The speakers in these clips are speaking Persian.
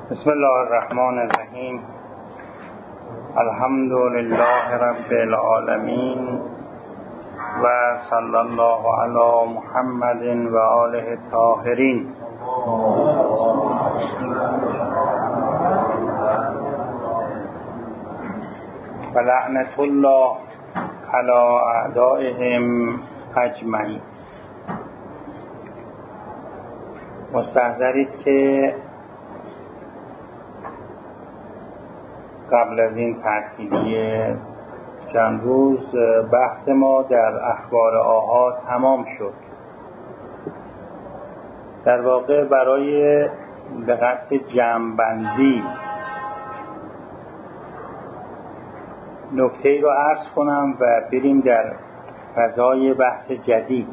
بسم الله الرحمن الرحیم. الحمد لله رب العالمین و صلی الله علی محمد و آله الطاهرین. و لعنت الله علی اعدائهم اجمعین. مستحضرید که قبل از این تعطیلی چند روز بحث ما در اخبار آحاد تمام شد. در واقع برای به قصد جمع‌بندی نکته‌ای رو عرض کنم و بریم در فضای بحث جدید.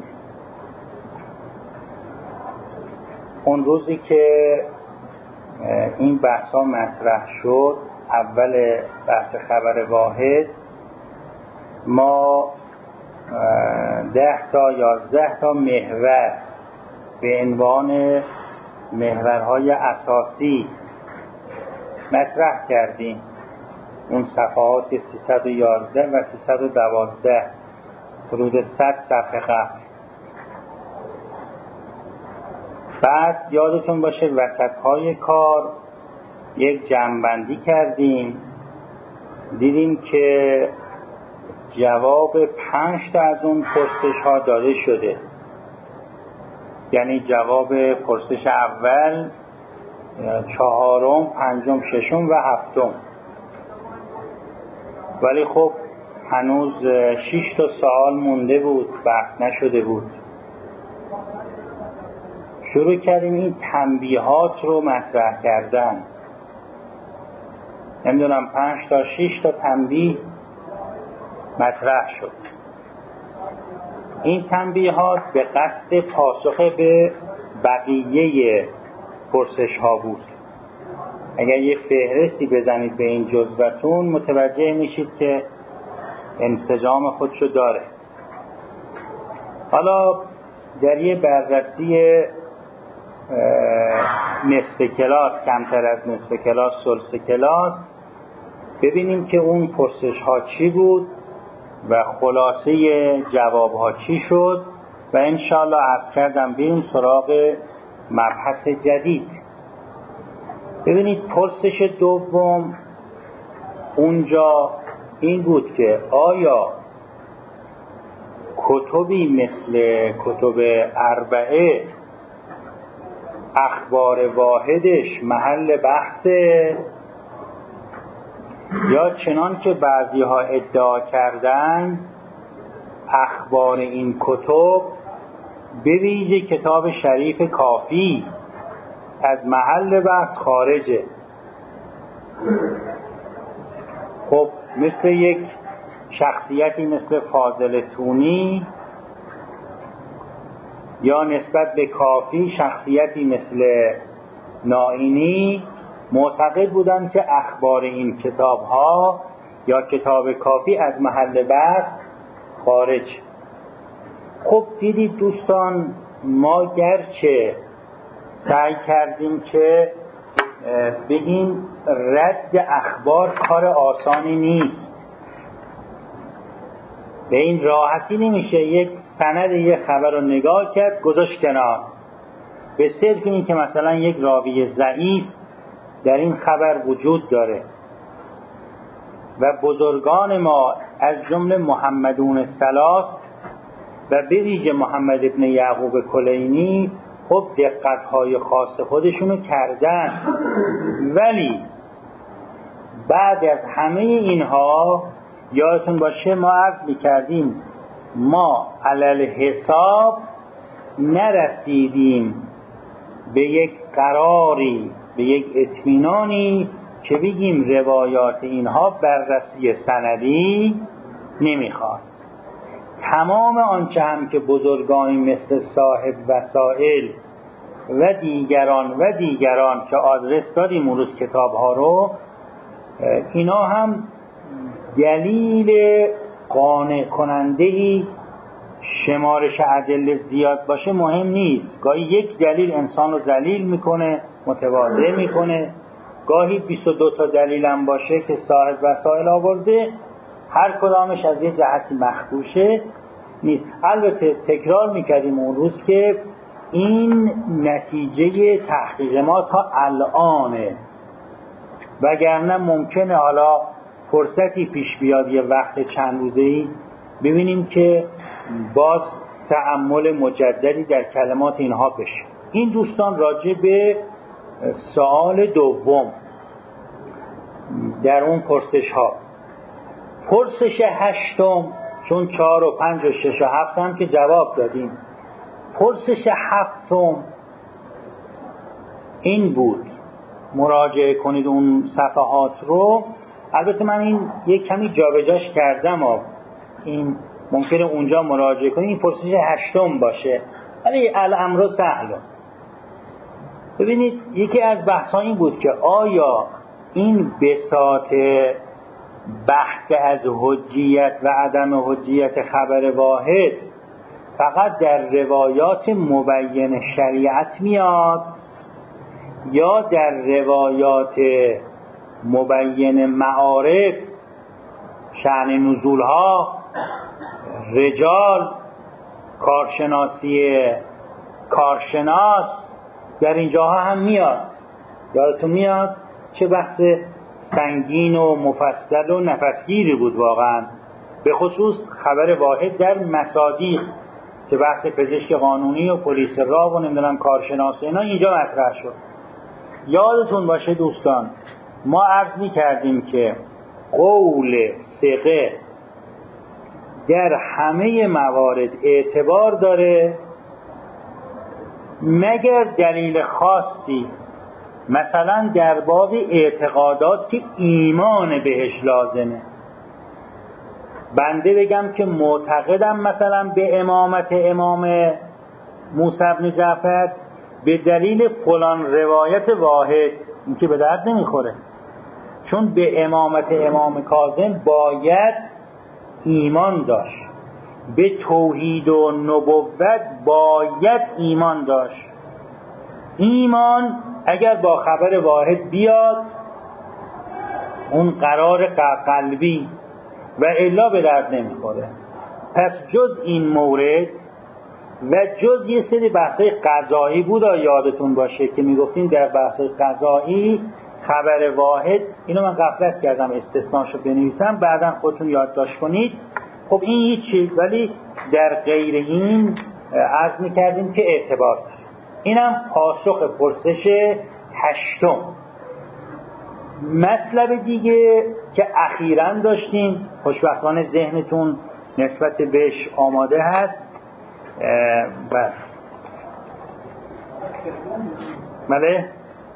اون روزی که این بحث ها مطرح شد، اول بحث خبر واحد، ما 10 تا 11 تا محور به عنوان محورهای اساسی مطرح کردیم. اون صفحات 311 و 312 حدود 100 صفحه قبل. بعد یادتون باشه وسط‌های کار یک جمع‌بندی کردیم، دیدیم که جواب 5 تا از اون پرسش ها داده شده، یعنی جواب پرسش اول، 4م، 5م، 6م و 7م. ولی خب هنوز 6 تا سوال مونده بود، بحث نشده بود. شروع کردیم این تنبیهات رو مطرح کردن. نمیدونم 5 تا 6 تا تنبیه مطرح شد. این تنبیهات به قصد پاسخ به بقیه پرسش ها بود. اگر یه فهرستی بزنید به این جزوتون متوجه میشید که انسجام خودشو داره. حالا در یه بررسی نصف کلاس، کمتر از نصف کلاس، ثلث کلاس، ببینیم که اون پرسش ها چی بود و خلاصه جواب ها چی شد و انشاءالله عرض کردم بریم سراغ مبحث جدید. ببینید پرسش دوم اونجا این بود که آیا کتبی مثل کتب اربعه اخبار واحدش محل بحثه، یا چنان که بعضی ها ادعا کردن اخبار این کتب به ویژه کتاب شریف کافی از محل بحث خارجه. خب مثل یک شخصیتی مثل فاضل تونی یا نسبت به کافی شخصیتی مثل نائینی معتقد بودند که اخبار این کتاب ها یا کتاب کافی از محل بحث خارج. خب دیدید دوستان، ما گرچه سعی کردیم که بگیم رد اخبار کار آسانی نیست، به این راحتی نمیشه یک سند یک خبر رو نگاه کرد گذاشت کنار به صرف این که مثلا یک راوی ضعیف در این خبر وجود داره. و بزرگان ما از جمله محمدون ثلاث و به ویژه محمد ابن یعقوب کلینی خب دقت‌های خاص خودشونو کردن، ولی بعد از همه اینها یادتون باشه ما عرض می‌کردیم ما علل حساب نرسیدیم به یک قراری، به یک اطمینانی که بگیم روایات اینها بررسی سندی نمیخواد. تمام آنچه هم که بزرگانی مثل صاحب وسائل و دیگران که آدرس دادیم اون روز کتاب ها رو، اینا هم دلیل قانع کنندهی شمارش ادله زیاد باشه مهم نیست. گاهی یک دلیل انسان رو ذلیل میکنه، متواضع میکنه، گاهی 22 تا دلیلم باشه که صاحب وسائل آورده، هر کدامش از یه جهتی مخدوشه نیست. البته تکرار میکردیم اون روز که این نتیجه تحقیق ما تا الانه، وگرنه ممکنه حالا فرصتی پیش بیاد یه وقت چند روزه‌ای ببینیم که باز تأمل مجددی در کلمات اینها بشه. این دوستان راجع به سوال دوم در اون پرسش ها، پرسش هشتم، چون 4 و 5 و 6 و 7 هم که جواب دادیم، پرسش هفتم این بود، مراجعه کنید اون صفحات رو. البته من این یک کمی جابجاش کردم، این ممکنه اونجا مراجعه کنید این پرسش هشتم باشه، ولی الامر سهل. ببینید یکی از بحث‌ها این بود که آیا این بساط بحث از حجیت و عدم حجیت خبر واحد فقط در روایات مبین شریعت میاد یا در روایات مبین معارف، شأن نزولها، رجال، کارشناسی کارشناس، در اینجاها هم میاد؟ یادتون میاد چه بحث سنگین و مفصل و نفسگیری بود واقعا، به خصوص خبر واحد در مصادیق که بحث پزشک قانونی و پلیس راه و نمیدونم کارشناس اینا اینجا مطرح شد. یادتون باشه دوستان ما عرض می‌کردیم که قول ثقه در همه موارد اعتبار داره مگر دلیل خاصی، مثلا در باب اعتقادات که ایمان بهش لازمه. بنده بگم که معتقدم مثلا به امامت امام موسی بن جعفر به دلیل فلان روایت واحد، این که به درد نمیخوره، چون به امامت امام کاظم باید ایمان داشت، به توحید و نبوت باید ایمان داشت. ایمان اگر با خبر واحد بیاد اون قرار قلبی و الا به درد نمیخوره. پس جز این مورد و جز یه سری بحثای قضایی بود، یادتون باشه که میگفتیم در بحثای قضایی خبر واحد، اینو من غفلت کردم استثناشو بنویسم بعداً خودتون یادداشت کنید. خب این هیچی، ولی در غیر این عرض میکردیم که اعتبار داره. اینم پاسخ پرسش هشتم. مطلب دیگه که اخیراً داشتیم، خوشبختانه ذهنتون نسبت بهش آماده هست. بله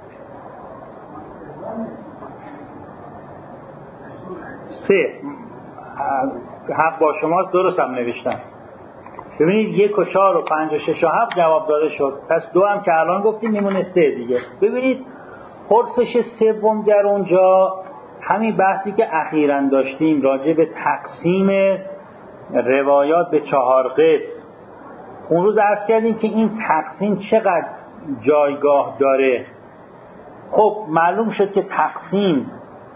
سه حق با شماست، درست هم نوشتم. ببینید 1 و 4 و 5 و 6 و 7 جواب داده شد، پس 2 هم که الان گفتیم میمونه 3 دیگه. ببینید پرسش سوم در اونجا همین بحثی که اخیراً داشتیم راجع به تقسیم روایات به 4 قسم. اون روز عرض کردیم که این تقسیم چقدر جایگاه داره. خب معلوم شد که تقسیم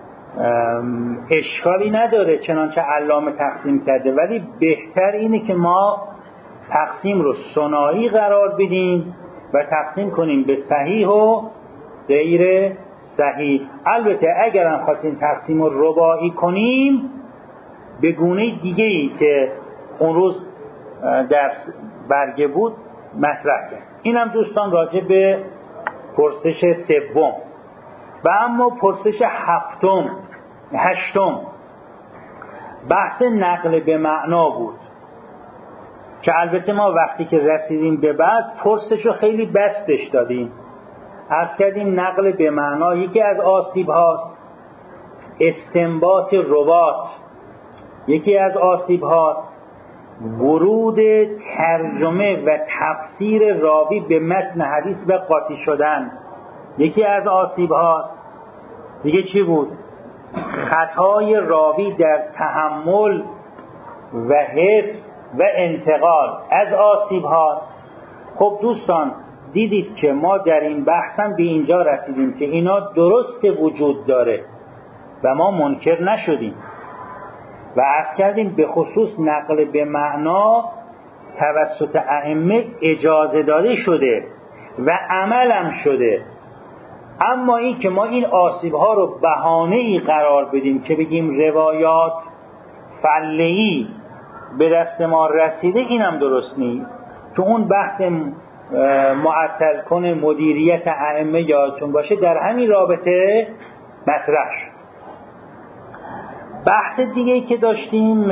اشکالی نداره چنانچه علامه تقسیم کرده، ولی بهتر اینه که ما تقسیم رو ثنایی قرار بدیم و تقسیم کنیم به صحیح و غیر صحیح. البته اگر هم خواستیم تقسیم رو رباعی کنیم به گونه دیگه‌ای که اون روز درس برگه بود مطرح کرد. اینم دوستان راجع به پرسش سوم. و اما پرسش هشتم بحث نقل به معنا بود که البته ما وقتی که رسیدیم به بحث پرسش رو خیلی بستش دادیم. عرض کردیم نقل به معنا یکی از آسیب هاست، استنباط روات یکی از آسیب هاست، ورود ترجمه و تفسیر راوی به متن حدیث و قاطی شدن یکی از آسیب هاست. دیگه چی بود؟ خطای راوی در تحمل و حفظ و انتقال از آسیب هاست. خب دوستان دیدید که ما در این بحث هم به اینجا رسیدیم که اینا درست وجود داره و ما منکر نشدیم و عرض کردیم به خصوص نقل به معنا توسط ائمه اجازه داده شده و عملم شده. اما این که ما این آسیب‌ها رو بهانه‌ای قرار بدیم که بگیم روایات فله‌ای به دست ما رسیده، اینم درست نیست. که اون بحث معطل کنه مدیریت ائمه یادتون باشه در همین رابطه مطرح شد. بحث دیگه ای که داشتیم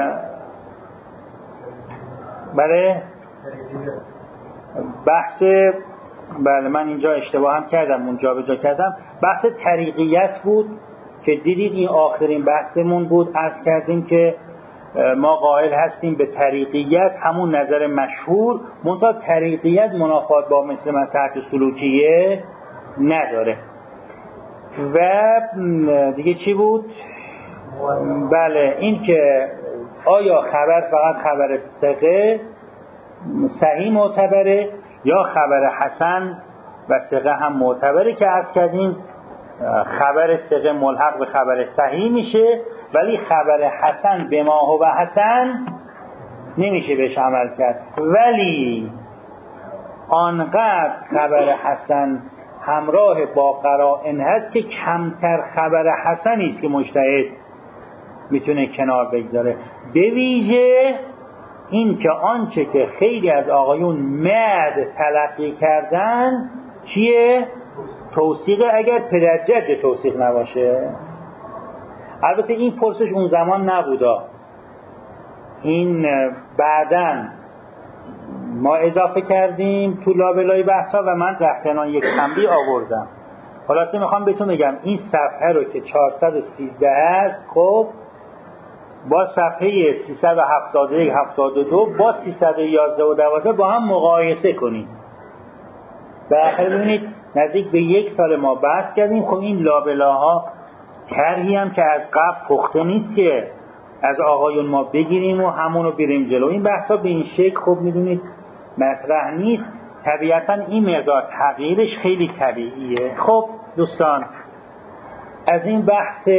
بله من اینجا اشتباه هم کردم، اونجا به جا کردم. بحث طریقیت بود که دیدید این آخرین بحثمون بود. عرض کردیم که ما قائل هستیم به طریقیت، همون نظر مشهور، منتها طریقیت منافات با مثل مصلحت سلوکیه نداره. و دیگه چی بود؟ بله این که آیا خبر فقط خبر ثقه صحیح معتبره یا خبر حسن و ثقه هم معتبره، که عرض کردیم خبر ثقه ملحق به خبر صحیح میشه ولی خبر حسن به ما هو حسن نمیشه بهش عمل کرد. ولی آنقدر خبر حسن همراه با قرائن هست که کمتر خبر حسنی است که مجتهد میتونه کنار بگذاره. به ویژه این که آنچه که خیلی از آقایون مد تلقی کردن چیه؟ توثیق، اگر پدر جد توثیق نباشه. البته این پرسش اون زمان نبودا، این بعدن ما اضافه کردیم تو لابلای بحثا و من رفتنان یک تنبیه آوردم. خلاصه میخوام بهتون بگم این صفحه رو که 413 است، خب با صفحه 371 72 با 311 و 12 با هم مقایسه کنید. در آخر ببینید نزدیک به 1 سال ما بحث کردیم. خب این لابلاها طرحی هم که از قبل پخته نیست که از آقایون ما بگیریم و همونو بریم جلو. این بحثا به این شکل خب میدونید مطرح نیست. طبیعتا این مقدار تغییرش خیلی طبیعیه. خب دوستان، از این بحث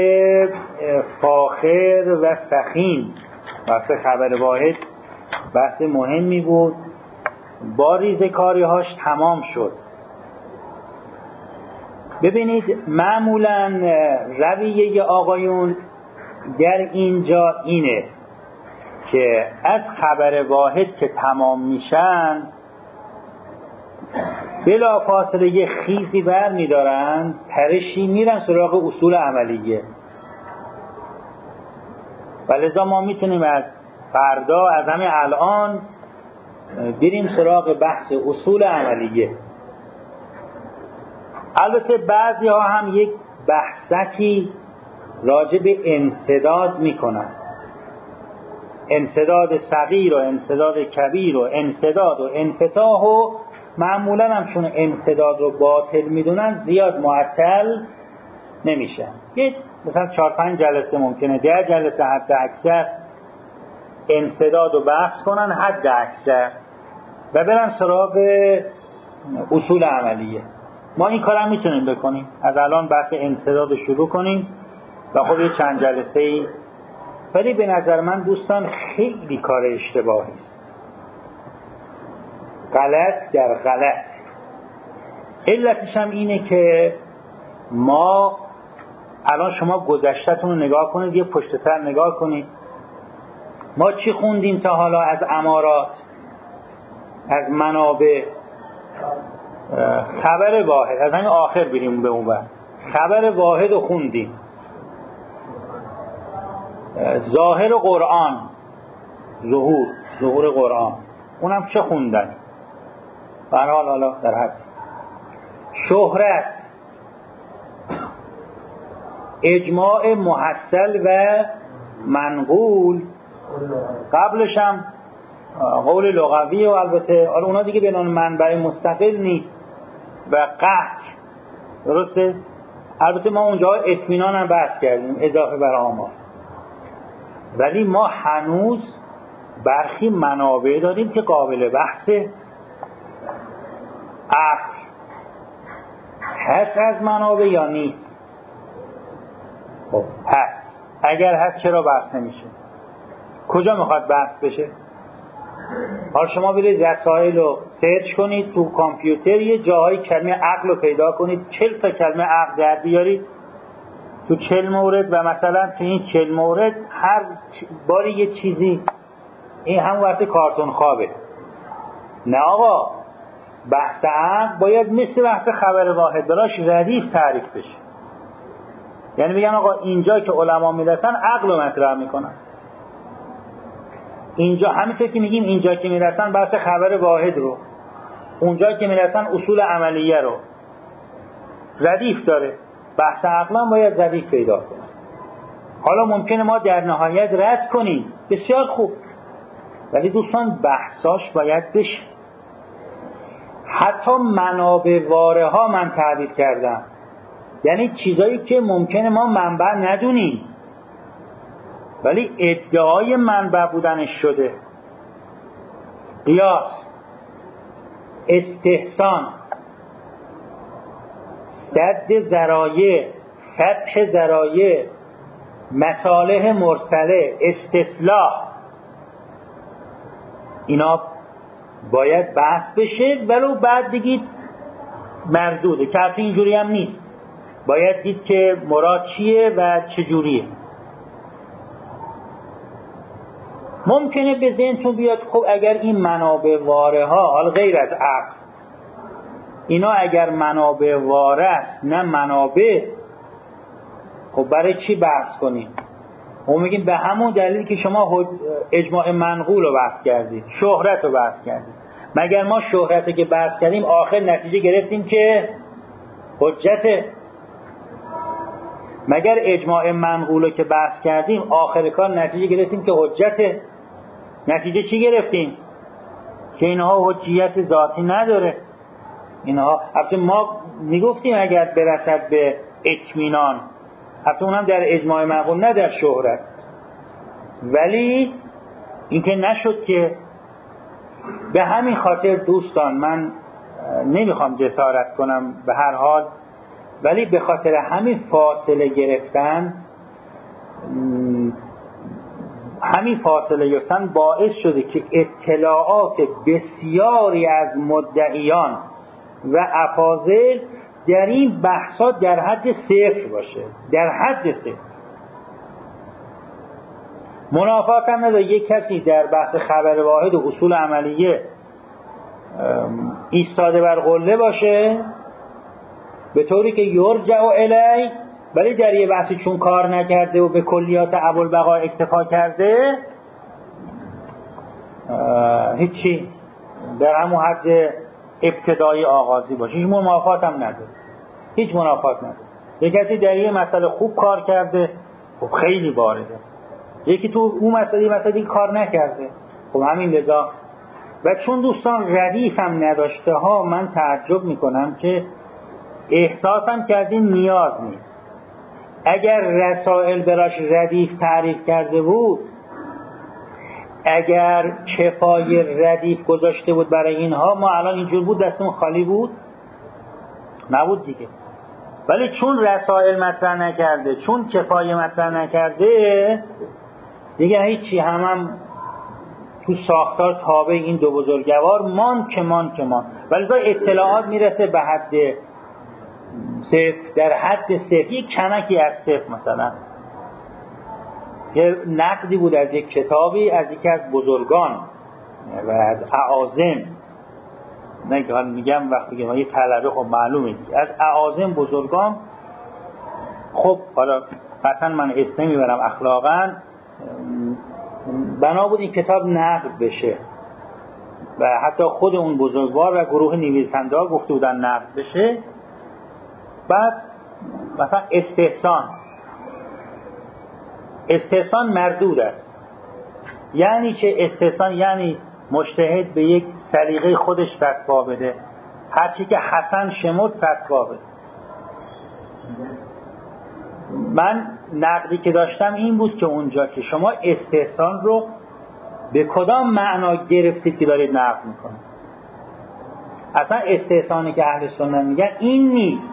فاخر و فخیم بحث خبر واحد بحث مهمی بود، با ریزکاری هاش تمام شد. ببینید معمولا رویه آقایون در اینجا اینه که از خبر واحد که تمام میشن بلا فاصله یه خیزی بر میدارن، پرشی میرن سراغ اصول عملیه. و لذا ما میتونیم از فردا، از همه الان بریم سراغ بحث اصول عملیه. البته بعضی ها هم یک بحثکی راجع به انسداد میکنن، انسداد صغیر و انسداد کبیر و انسداد و انفتاح، و معمولا هم چون انسداد رو باطل میدونن زیاد معطل نمیشن. یه مثلا 4-5 جلسه ممکنه 10 جلسه حد اکثر انسداد رو بحث کنن حد اکثر و برن سراغ اصول عملیه. ما این کار هم میتونیم بکنیم، از الان بحث انسداد رو شروع کنیم و خب یه چند جلسه ای. ولی به نظر من دوستان خیلی کار اشتباهی است، غلط در غلط. علتش هم اینه که ما الان شما گذشته‌تون رو نگاه کنید، یه پشت سر نگاه کنید، ما چی خوندیم تا حالا از امارات، از منابع؟ خبر واحد. از همین آخر بریم به اون بر خبر واحد رو خوندیم. ظاهر قرآن، ظهور قرآن، اونم چه خوندن؟ به هر حال حالا در حد شهرت، اجماع محصل و منقول، قبلش هم قول لغوی و البته حالا اونا دیگه به نام منبع مستقل نیست و قطع، درسته؟ البته ما اونجا اطمینان هم بحث کردیم اضافه بر آمار، ولی ما هنوز برخی منابع داریم که قابل بحثه. عقل هست از منابع یا نیست؟ خب هست. اگر هست چرا بحث نمیشه؟ کجا میخواد بحث بشه؟ حالا شما برید رسائل رو سرچ کنید تو کامپیوتر، یه جاهای کلمه عقل رو پیدا کنید، 40 تا کلمه عقل در بیارید تو 40 مورد و مثلا تو این 40 مورد هر باری یه چیزی، این هم وقت کارتون خوابه. نه آقا، بحث عقل باید مثل بحث خبر واحد براش ردیف تعریف بشه. یعنی بگن آقا اینجا که علما میرسن عقل رو مطرح میکنن، اینجا همینطور که میگیم اینجا که میرسن بحث خبر واحد رو، اونجا که میرسن اصول عملیه رو، ردیف داره. بحث عقل هم باید ردیف پیدا کنه. حالا ممکنه ما در نهایت رد کنیم، بسیار خوب، ولی دوستان بحثاش باید بشه. حتی منابع واره ها من تعبیر کردم، یعنی چیزایی که ممکنه ما منبع ندونیم ولی ادعای منبع بودنش شده. قیاس، استحسان، سد ذرایع، فتح ذرایع، مصالح مرسله، استصلاح، اینا باید بحث بشه. ولو بعد بگید مردوده، که حتی اینجوری هم نیست، باید دید که مراد چیه و چجوریه. ممکنه به ذهنتون بیاد خب اگر این منابع واره ها، حالا غیر از عقل، اینا اگر منابع واره است نه منابع، خب برای چی بحث کنیم؟ ما میگیم به همون دلیل که شما اجماع منقول رو بحث کردید، شهرت رو بحث کردید. مگر ما شهرت که بحث کردیم آخر نتیجه گرفتیم که حجته؟ مگر اجماع منقول رو که بحث کردیم آخر کار نتیجه گرفتیم که حجته؟ نتیجه چی گرفتیم؟ که اینها حجیت ذاتی نداره. اینها البته ما میگفتیم اگر برسد به اطمینان، البته اونم در اجماع منقول نه در شهرت، ولی این که نشد. که به همین خاطر دوستان من نمیخوام جسارت کنم به هر حال، ولی به خاطر همین فاصله گرفتن، باعث شده که اطلاعات بسیاری از مدعیان و افاضل در این بحثات در حد صفر باشه، در حد صفر. منافات هم نداره یک کسی در بحث خبر واحد و اصول عملیه ایستاده بر قله باشه به طوری که یرجع الی، ولی در یه بحثی چون کار نکرده و به کلیات ابوالبقا اکتفا کرده، هیچی، در همون حد ابتدایی آغازی باشه، هیچ منافات هم نداره، هیچ منافات نداره. یک کسی در یه مسئله خوب کار کرده، خب خیلی بارده. یکی تو اون مسئله کار نکرده، خب همین لذا. و چون دوستان ردیف هم نداشته ها، من تعجب میکنم که احساسم کردین نیاز نیست. اگر رسائل براش ردیف تعریف کرده بود، اگر کفای ردیف گذاشته بود برای اینها، ما الان اینجور بود دستمون خالی بود؟ نبود دیگه. ولی چون رسائل مطرح نکرده، چون کفای مطرح نکرده، دیگه هیچی، هم تو ساختار تابع این دو بزرگوار مان. ولی زای اطلاعات میرسه به حد صفر، در حد صفر، یک کمکی از صفر. مثلا یه نقدی بود از یک کتابی از یکی از بزرگان و از اعاظم، نه که حالا میگم وقتی که ما یه طلبه، خب معلومه از اعاظم بزرگان، خب حالا قطعا من اسم نمیبرم اخلاقا، بنا بود این کتاب نقد بشه و حتی خود اون بزرگوار و گروه نویسنده ها گفته بودن نقد بشه. بعد مثلا استحسان مردود است. یعنی چه استحسان؟ یعنی مجتهد به یک سلیقه خودش فتوا بده، هرچی که حسن شمرد فتوا بده. من نقدی که داشتم این بود که اونجا که شما استحسان رو به کدام معنا گرفتید که دارید نقد میکنید؟ اصلا استحسانی که اهل سنت میگن این نیست.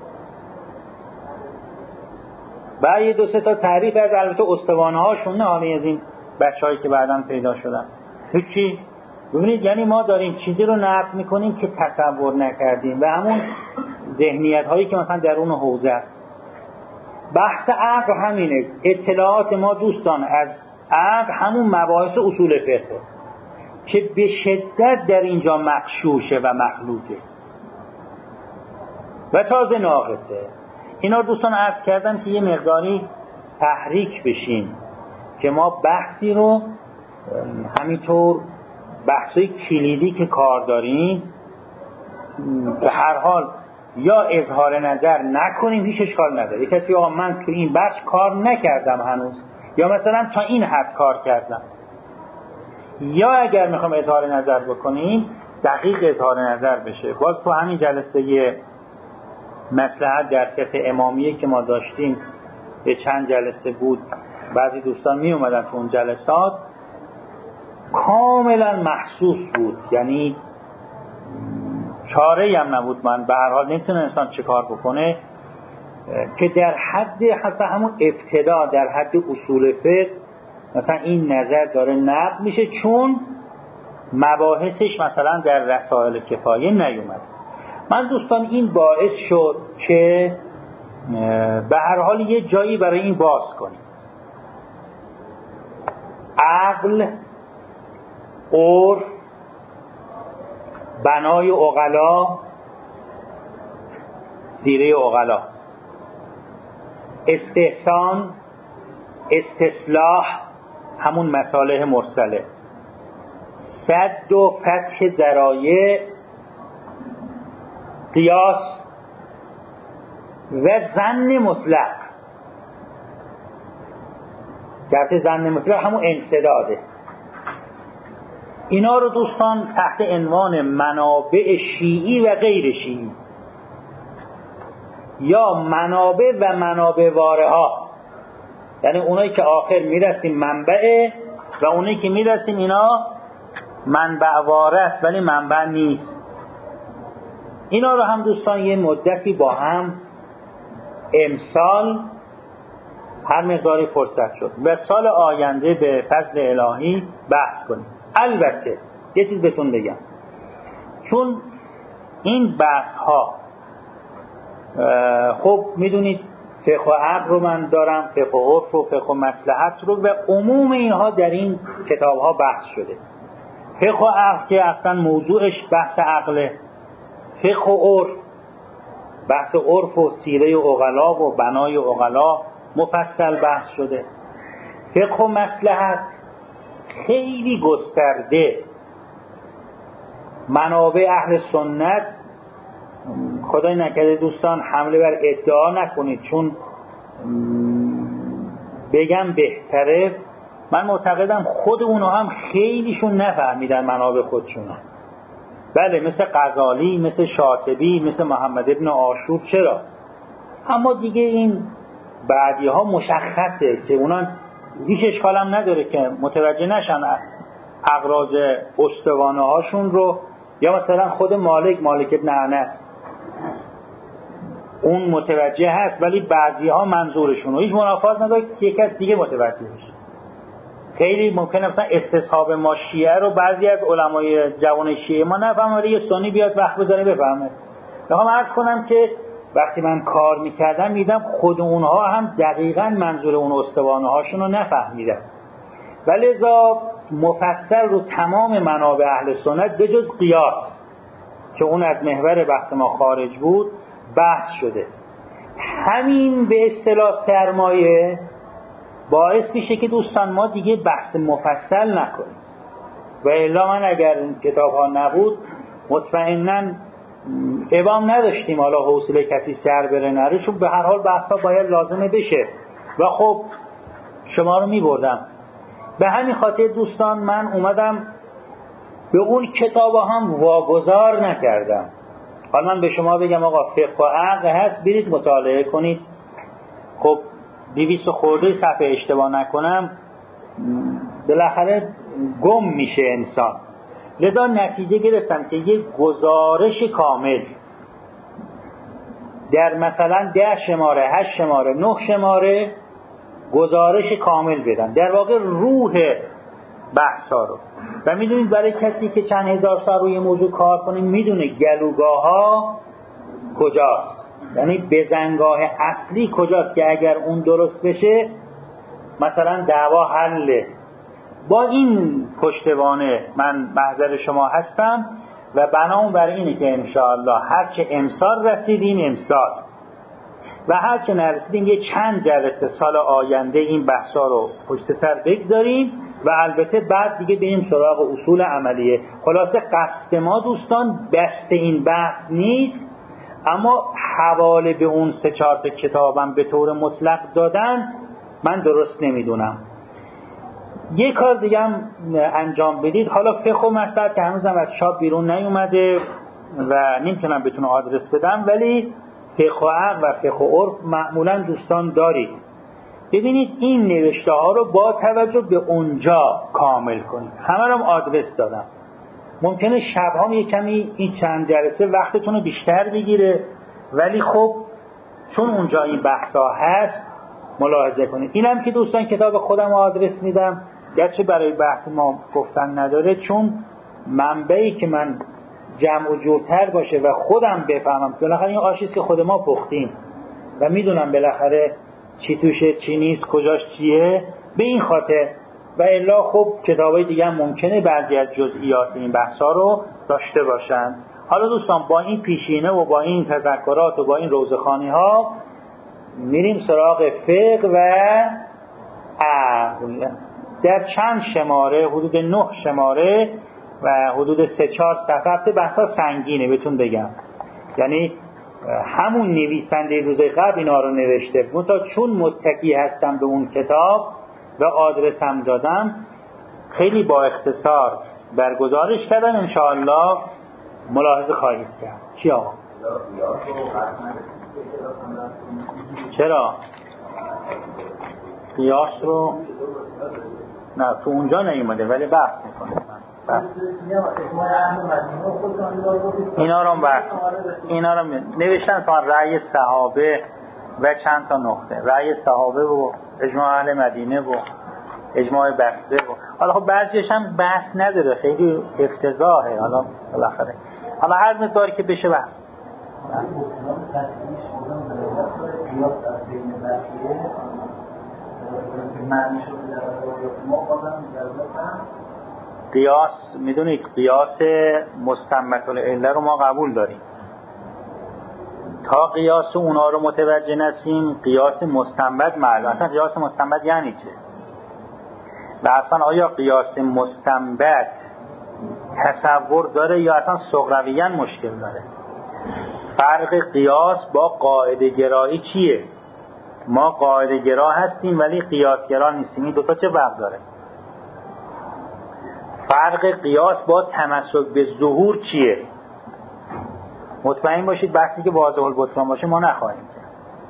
بعد یه دو سه تا تعریف از البته استوانه هاشون، نه حالی از این بچه‌هایی که بعداً پیدا شدن. هیچی. ببینید یعنی ما داریم چیزی رو نقد میکنیم که تصور نکردیم و همون ذهنیت هایی که مثلا درون حوزه است. بحث عقل همینه. اطلاعات ما دوستان از عقل همون مباحث اصول فقه که به شدت در اینجا مغشوشه و مخلوطه و تازه ناقصه. اینا دوستان عرض کردم که یه مقداری تحریک بشین که ما بحثی رو همینطور بحثای کلیدی که کار داریم به هر حال یا اظهار نظر نکنیم، هیچ اشکال نداره. یک کسی آقا من تو این بخش کار نکردم هنوز، یا مثلا تا این حد کار کردم، یا اگر میخوام اظهار نظر بکنیم دقیق اظهار نظر بشه. باز تو همین جلسه یه مصلحت در فقه امامیه که ما داشتیم به چند جلسه بود، بعضی دوستان می اومدن تو اون جلسات، کاملا محسوس بود، یعنی چاره‌ای هم نبود. من به هر حال نمیتونه انسان چه کار بکنه که در حد حتی همون ابتدا در حد اصول فقه مثلا این نظر داره نقد میشه چون مباحثش مثلا در رسائل کفایه نیومد. من دوستان این باعث شد که به هر حال یه جایی برای این باز کنیم. عقل، عرف، بنای عقلا، زیره عقلا، استحسان، استصلاح همون مصالح مرسله، سد و فتح ذرایع، قیاس و ظن مطلق. گرچه ظن مطلق همون انسداده. اینا رو دوستان تحت عنوان منابع شیعی و غیر شیعی یا منابع و منابع واره ها، یعنی اونایی که آخر میرسیم منبعه و اونایی که میرسیم اینا منبع واره است ولی منبع نیست، اینا رو هم دوستان یه مدتی با هم امسال هر مقداری فرصت شد و سال آینده به فضل الهی بحث کنیم. البته یه چیز بهتون بگم، چون این بحث ها خب میدونید فقه و عقل رو من دارم، فقه و عرف و فقه و مصلحت رو، و عموم اینها در این کتاب ها بحث شده. فقه و عقل که اصلا موضوعش بحث عقله، فقه و عرف بحث عرف و سیره عقلا و بنای عقلا مفصل بحث شده. فقه و مصلحت خیلی گسترده. منابع اهل سنت، خدای نکرده دوستان حمله بر ادعا نکنید چون بگم بهتره، من معتقدم خود اونها هم خیلیشون نفهمیدن منابع خودشون. بله مثل غزالی، مثل شاطبی، مثل محمد ابن عاشور، چرا؟ اما دیگه این بعدی ها مشخصه که اونا هیچ اشکال هم نداره که متوجه نشن اغراض استوانه هاشون رو. یا مثلا خود مالک ابن انس اون متوجه هست ولی بعضی ها منظورشون رو هیچ منافات نداره که یک کس دیگه متوجه بشه. خیلی ممکنه مثلا استصحاب ما شیعه رو بعضی از علمای جوان شیعه ما نفهمه ولی یه سنی بیاد وقت بذاره بفهمه. میخوام عرض کنم که وقتی من کار میکردم میدم خود اونها هم دقیقاً منظور اون استوانه هاشون رو نفهمیدن، ولذا مفصل رو تمام منابع اهل سنت به جز قیاس که اون از محور بحث ما خارج بود بحث شده. همین به اصطلاح سرمایه باعث میشه که دوستان ما دیگه بحث مفصل نکنیم و الا من اگر این کتاب ها نبود مطمئناً ابام نداشتیم حالا حوصله کسی سر بره نره، چون به هر حال بحث ها باید لازمه بشه و خب شما رو میبردم. به همین خاطر دوستان من اومدم به اون کتاب هم واگذار نکردم. حالا من به شما بگم آقا فقه و عقل هست برید مطالعه کنید، خب 200 خورده صفحه اشتباه نکنم بالاخره گم میشه انسان. لذا نتیجه گرفتم که یک گزارش کامل در مثلا 10 شماره، 8 شماره، 9 شماره گزارش کامل بدم، در واقع روح بحثا رو. و میدونید برای کسی که چند هزار سال روی موضوع کار کنه میدونه گلوگاه ها کجاست، یعنی بزنگاه اصلی کجاست که اگر اون درست بشه مثلا دعوا حله. با این پشتوانه من محضر شما هستم و بنام بر اینه که انشاءالله هرچه امسال رسیدیم امسال و هرچه نرسیدیم یه چند جلسه سال آینده این بحثا رو پشت سر بگذاریم و البته بعد دیگه بریم سراغ اصول عملیه. خلاصه قصد ما دوستان بست این بحث نیست، اما حواله به اون 3-4 کتابم به طور مطلق دادن من درست نمیدونم. یک کار دیگه هم انجام بدید. حالا فقه و مصلحت که هنوزم از چاپ بیرون نیومده و نمیتونم بهتون آدرس بدم، ولی فقه و عقل و فقه و عرف معمولا دوستان دارید. ببینید این نوشته ها رو با توجه به اونجا کامل کنید. همه رو آدرس دادم. ممکنه شب‌ها یه کمی این چند جلسه وقتتون رو بیشتر بگیره، ولی خب چون اونجا این بحثا هست ملاحظه کنید. اینم که دوستان کتاب خودم آدرس میدم، گرچه برای بحث ما گفتن نداره، چون منبعی که من جمع و جورتر باشه و خودم بفهمم، بالاخره این آشیست که خود ما پختیم و میدونم بالاخره چی توشه چی نیست کجاش چیه، به این خاطر. و الا خب کتابای دیگه هم ممکنه بعضی از جزئیات این بحثا رو داشته باشن. حالا دوستان با این پیشینه و با این تذکرات و با این روزخوانی ها میریم سراغ فقه و عقل. در چند شماره، حدود 9 شماره و حدود 3-4 صفحه بحثا سنگینه بهتون بگم. یعنی همون نویسنده روز قبل اینا رو نوشته، منتها چون متکی هستم به اون کتاب و آدرس هم دادم خیلی با اختصار برگزارش کردن. انشاءالله ملاحظه خواهید کرد. چی آقا؟ چرا؟ قیاس رو نه تو اونجا نیومده ولی بحث میکنه. اینا رو بحث اینا رو نوشتن تا رأی صحابه و چند تا نقطه، رأی صحابه و اجماع اهل مدینه و اجماع بصره و حالا خب بعضیش هم بحث نداره، خیلی افتضاحه. حالا بالاخره حالا هر مقداری که بشه بحث. قیاس میدونید قیاس مستنبط العله رو ما قبول داریم. تا قیاس اونا رو متوجه نشیم قیاس مستنبط معلوم. اصلا قیاس مستنبط یعنی چه؟ و اصلا آیا قیاس مستنبط تصور داره یا اصلا صغرویاً مشکل داره؟ فرق قیاس با قاعده گرایی چیه؟ ما قاعده گرا هستیم ولی قیاس گرا نیستیم. این دوتا چه فرق داره؟ فرق قیاس با تمسک به ظهور چیه؟ مطمئن باشید بحثی که واضح البطلان باشه ما نخواهیم کرد.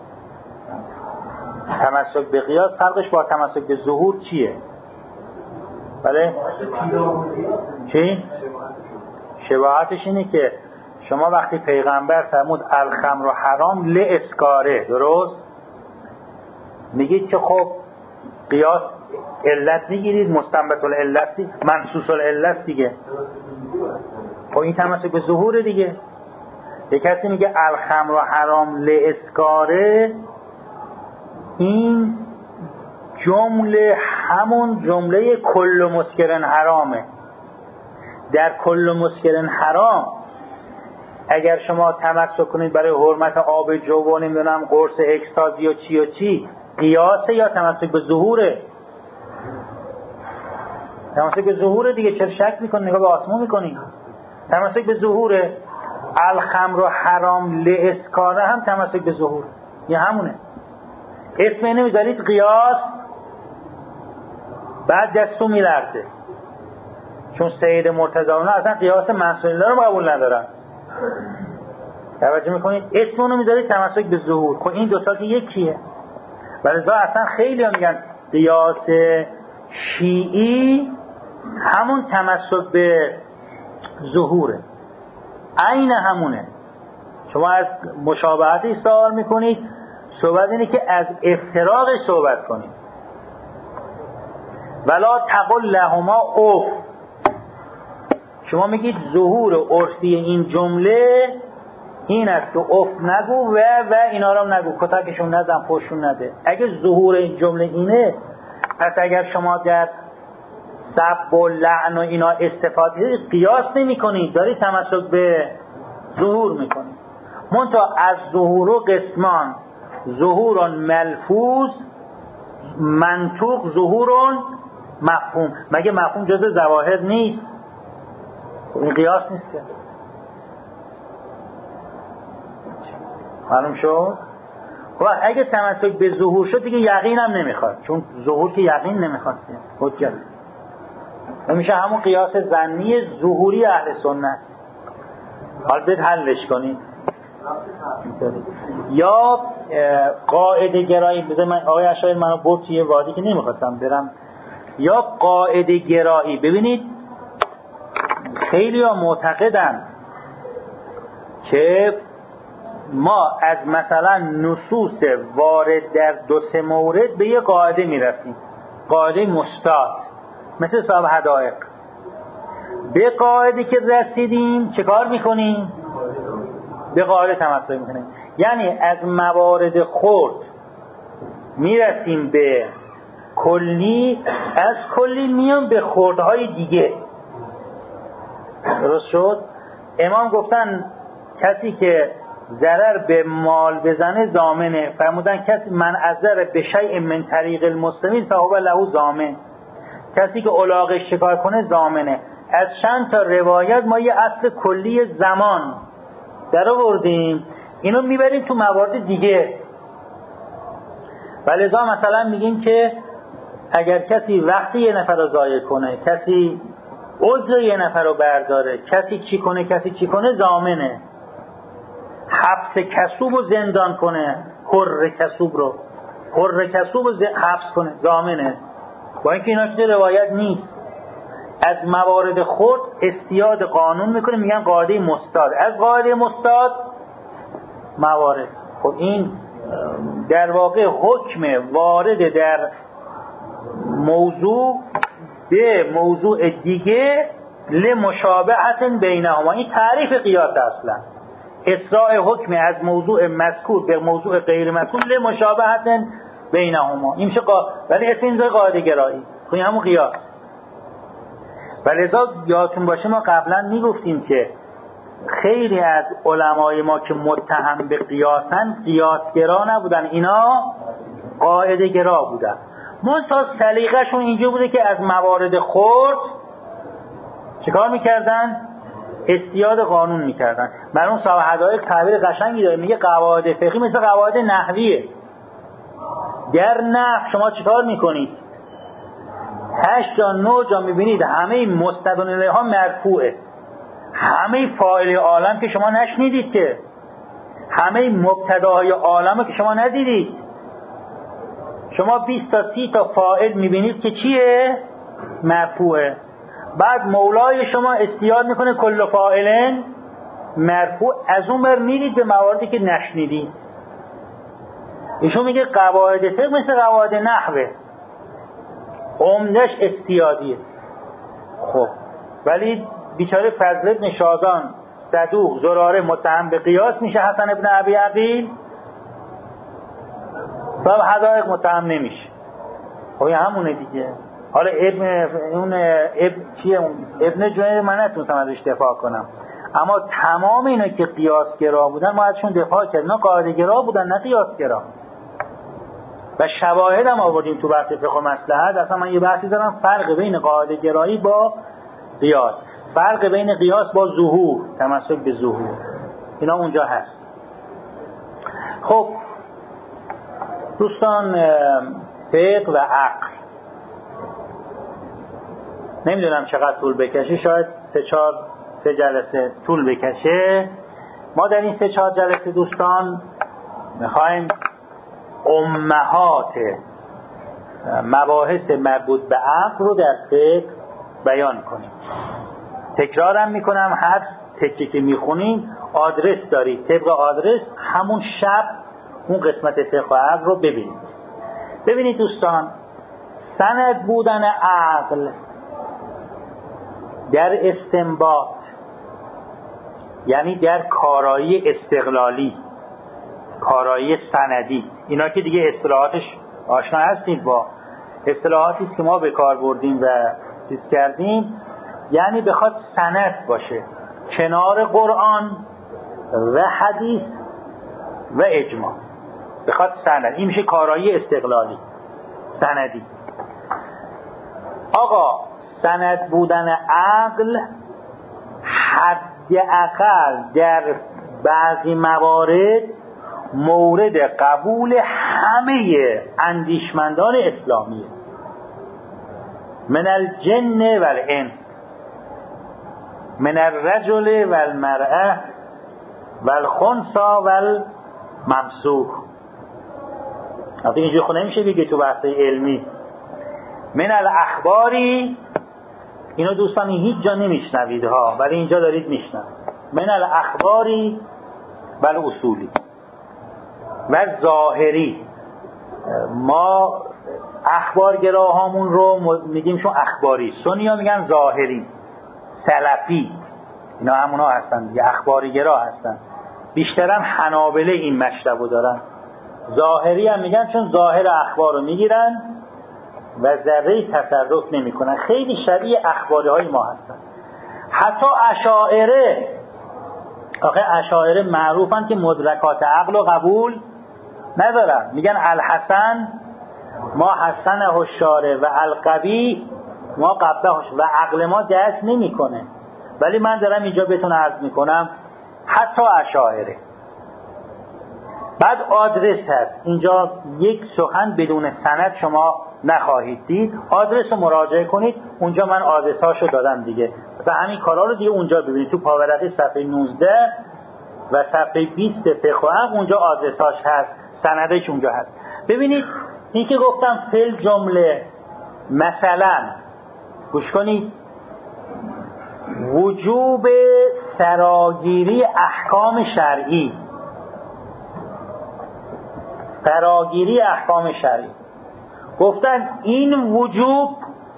تمسک به قیاس فرقش با تمسک به ظهور چیه؟ بله؟ چی؟ شباهتش اینه که شما وقتی پیغمبر فرمود الخمر حرام لاسکاره، درست؟ میگید که خب قیاس علت میگیرید، مستنبط العلت منصوص العلت دیگه. خب این تمسک به ظهور دیگه. یک کسی میگه الخمر حرام لاسکاره، این جمله همون جمله کل مسکرن حرامه. در کل مسکرن حرام اگر شما تمسک کنید برای حرمت آب جو و نمیدونم قرص اکستازی و چی و چی، قیاسه یا تمسک به ظهوره؟ تمسک به ظهوره دیگه. چرا شک میکنی؟ نگاه به آسمون میکنی؟ تمسک به ظهوره. الخمر حرام لاسکاره هم تمسک به ظهور، یه همونه. اسم نمیذارید قیاس، بعد دستو میلرزه، چون سید مرتضی اصلا قیاس منصور الله رو قبول ندارن. توجه میکنید؟ اسم اونو میذارید تمسک به ظهور. خب این دوتا که یکیه. ولذا اصلا خیلی ها میگن قیاس شیعی همون تمسک به ظهوره، عین همونه. شما از مشابهتی سوال میکنید، صحبت اینه که از افتراقش صحبت کنید. ولا تقل لهما اف، شما میگید ظهور عرفی این جمله این است که اف نگو و اینا رو نگو، کتکشون نزن، پشتشون نده. اگه ظهور این جمله اینه، پس اگر شما در سب و لعن و اینا استفاده قیاس نمی کنید، داری تمسک به ظهور میکنید. منتها از ظهور و قسمان، ظهور ملفوظ، منطوق، ظهور مفهوم. مگه مفهوم جزء ظواهر نیست؟ این قیاس نیست که. معلوم شد؟ خب اگه تمسک به ظهور شد دیگه یقین هم نمیخواد، چون ظهور که یقین نمیخواد، حجت میشه همون قیاس ظنی ظهوری اهل سنت. حالا بید حلش کنید. یا قاعده گرایی، بذار من آقای اشایر منو برد توی وادی که نمیخواستم برم. یا قاعده گرایی، ببینید خیلی ها معتقدن که ما از مثلا نصوص وارد در 2-3 مورد به یه قاعده میرسیم، قاعده مستاد، مثل صاحب حدائق. به قاعده که رسیدیم چه کار میکنیم؟ به قاعده تمسک میکنیم. یعنی از موارد خرد میرسیم به کلی، از کلی میام به خردهای دیگه. درست شد؟ امام گفتن کسی که ضرر به مال بزنه ضامنه، فرمودن کسی من اضر به شیء من طریق المسلمین فهو له ضامن، کسی که الاغش شکار کنه ضامنه. از چند تا روایت ما یه اصل کلی زمان در آوردیم، اینو میبریم تو موارد دیگه. ولذا مثلا میگیم که اگر کسی وقتی یه نفر رو ضایع کنه، کسی عذر یه نفر رو برداره، کسی چی کنه ضامنه. حبس کسوب رو زندان کنه، حر کسوب رو حبس کنه، ضامنه. با اینکه اینا که روایت نیست. از موارد خرد استیاد قانون میکنه، میگن قاعده مستاد. از قاعده مستاد موارد. خب این در واقع حکم وارد در موضوع به موضوع دیگه لمشابهت بینهما، این تعریف قیاس اصلا. اسراع حکم از موضوع مذکور به موضوع غیر مذکور لمشابهت بینهما، این میشه ولی اسم این قاعده گرایی، خب همون قیاس. ولذا یادتون باشه ما قبلا میگفتیم که خیلی از علمای ما که متهم به قیاسن، قیاسگرا نبودن، اینا قاعده گرا بودن. منتها سلیقه‌شون اینجا بوده که از موارد خرد چیکار میکردن؟ استیاد قانون میکردن. مرحوم صاحب حدائق تعبیر قشنگی داره، میگه قواعد فقهی مثل قواعد نحویه. در نحو شما چیکار میکنید؟ 8 تا 9 جا میبینید همه مستند الیها مرفوعه، همه فاعل عالم که شما نشنیدید، که همه مبتداهای عالم که شما ندیدید. شما 20 تا 30 تا فاعل میبینید که چیه؟ مرفوعه. بعد مولای شما استیاد میکنه کل فاعلن مرفوع، از اون بر میرید به مواردی که نشنیدید. ایشون میگه قواعد فقه مثل قواعد نحوه، عمدش استیادیه. خب ولی بیچاره فضل ابن شازان صدوق زراره متهم به قیاس میشه، حسن ابن ابی عقیل صاحب حدائق متهم نمیشه. خب همونه دیگه. حالا ابن جوینه من نتونستم ازش دفاع کنم، اما تمام اینا که قیاسگرا بودن ما ازشون دفاع کردیم. اینا قاعده گرا بودن نه قیاسگرا. و شواهد هم آوردیم تو بحث فقه و مصلحت. اصلا من یه بحثی دارم فرق بین قاعده گرایی با قیاس، فرق بین قیاس با ظهور، تمسک به ظهور، اینا اونجا هست. خب دوستان، فقه و عقل نمیدونم چقدر طول بکشه، شاید 3 جلسه طول بکشه. ما در این 3-4 جلسه دوستان میخوایم امهات مباحث مربوط به عقل رو در فقه بیان کنیم. تکرارم میکنم، هر تکه که میخونیم آدرس دارید، طبق آدرس همون شب اون قسمت فقه و عقل رو ببینید. ببینید دوستان، سند بودن عقل در استنباط، یعنی در کارایی استقلالی، کارایی سندی، اینا که دیگه اصطلاحاتش آشنا هستید، با اصطلاحاتی است که ما به کار بردیم و چیز کردیم، یعنی بخواد سند باشه کنار قرآن و حدیث و اجماع، بخواد سند، این میشه کارایی استقلالی سندی. آقا سند بودن عقل حداقل در بعضی موارد مورد قبول همه اندیشمندان اسلامیه، من الجن والانس، من الرجل والمرأة والخنثى والممسوح. حتی اینجور خونه نمیشه بگه تو بحث علمی. من الاخباری، اینو دوستان هیچ جا نمیشنوید ها، ولی اینجا دارید میشنوید. من الاخباری والاصولی و ظاهری. ما اخبارگراهامون رو میگیم چون اخباری، سنی ها میگن ظاهری، سلفی، اینا همونا هستن دیگه، اخبارگرا هستن. بیشترم حنابله این مشرب رو دارن. ظاهری هم میگن چون ظاهر اخبار رو میگیرن و ذره تصرف نمی کنن. خیلی شبیه اخباری های ما هستن. حتی اشاعره، آخه اشاعره معروفن که مدرکات عقل و قبول ندارن، میگن الحسن ما حسنه الشارع و القبیح ما قبحش، و عقل ما درک نمیکنه. ولی من دارم اینجا بهتون عرض میکنم حتی اشاعره. بعد آدرس هست، اینجا یک سخن بدون سند شما نخواهید دید، آدرس رو مراجعه کنید، اونجا من آدرس هاشو دادم دیگه، و همین کارا رو دیگه اونجا ببینید، تو پاورقی صفحه 19 و صفحه 20 فقه و عقل اونجا آدرس هاش هست، سندش اونجا هست. ببینید این که گفتم فعل جمله، مثلا گوش کنید، وجوب فراگیری احکام شرعی، فراگیری احکام شرعی، گفتن این وجوب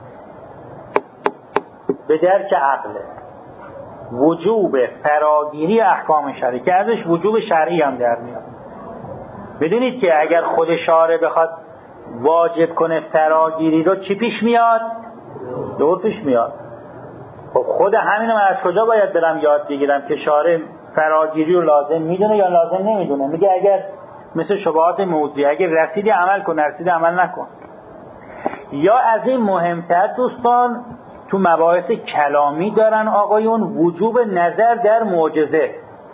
به درک عقله، وجوب فراگیری احکام شرعی که ازش وجوب شرعی هم در میاد. بدونید که اگر خود شارع بخواد واجب کنه فراگیری رو، چی پیش میاد؟ دور پیش میاد. خب خود همینو من از کجا باید برم یاد بگیرم که شارع فراگیری رو لازم میدونه یا لازم نمیدونه؟ میگه اگر مثل شبهات موضوعی، اگر رسیدی عمل کن، رسیدی عمل نکن. یا از این مهمتر دوستان، تو مباحث کلامی دارن آقایون وجوب نظر در معجزه.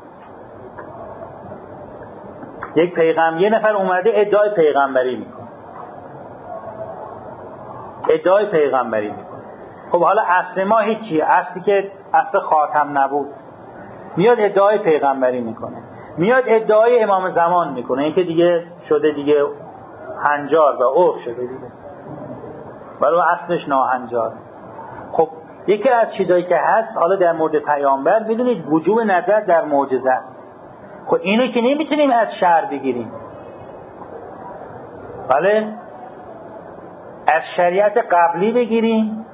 یک پیغمبر، یه نفر اومده ادعای پیغمبری میکنه، ادعای پیغمبری میکنه. خب حالا اصل ما هیچی، اصلی که اصل خاتم نبود، میاد ادعای پیغمبری میکنه، میاد ادعای امام زمان میکنه، این که دیگه شده دیگه هنجار و عرف شده دیگه، ولی اصلش ناهنجار. خب یکی از چیزایی که هست حالا در مورد پیامبر، میدونید وجوب نظر در معجزه است. خب اینو که نمیتونیم از شرع بگیریم، بله از شریعت قبلی بگیریم.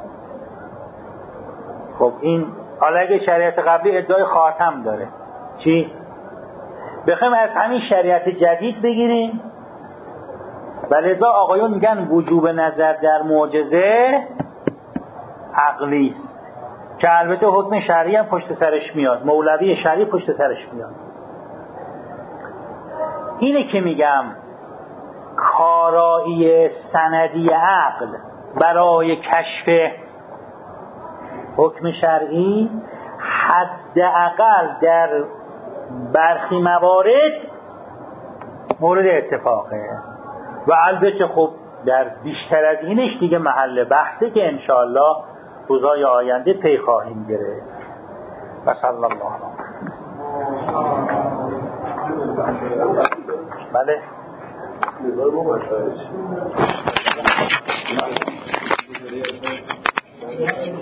خب این حالا اگه شریعت قبلی ادعای خاتم داره، چی؟ بخوایم از همین شریعت جدید بگیریم. ولذا آقایون میگن وجوب نظر در معجزه عقلی است، که البته حکم شرعی هم پشت سرش میاد، مولوی شرعی پشت سرش میاد. اینه که میگم کارایی سندی عقل برای کشف حکم شرعی حداقل در برخی موارد مورد اتفاقه، و البته خب در بیشتر از اینش دیگه محل بحثه که انشاءالله روزهای آینده پی خواهیم گرفت. و صلی الله علیه. بله